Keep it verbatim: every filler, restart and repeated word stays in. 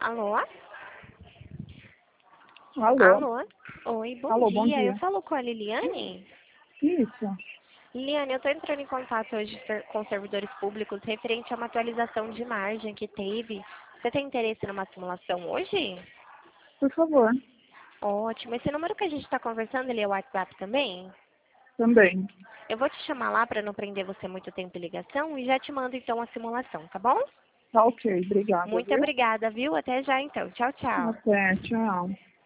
Alô? Alô? Alô? Oi, bom Alô, dia. bom dia. Eu falo com a Liliane? Isso. Liliane, eu estou entrando em contato hoje ser- com servidores públicos referente a uma atualização de margem que teve. Você tem interesse numa simulação hoje? Por favor. Ótimo. Esse número que a gente está conversando, ele é o WhatsApp também? Também. Eu vou te chamar lá para não prender você muito tempo em ligação e já te mando então a simulação, tá bom? Tá ok. Obrigada, Muito viu? obrigada, viu? Até já então. Tchau, tchau. Até. Tchau.